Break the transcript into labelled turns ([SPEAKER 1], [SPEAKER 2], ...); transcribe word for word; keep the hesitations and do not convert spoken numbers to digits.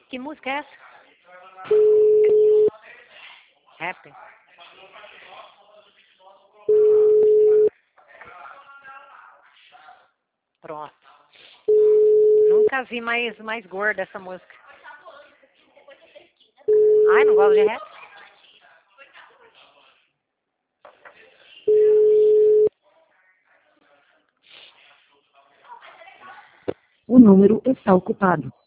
[SPEAKER 1] Que música é essa? Rap? Pronto. Nunca vi mais, mais gorda essa música. Ai, não gosto de rap.
[SPEAKER 2] O número está ocupado.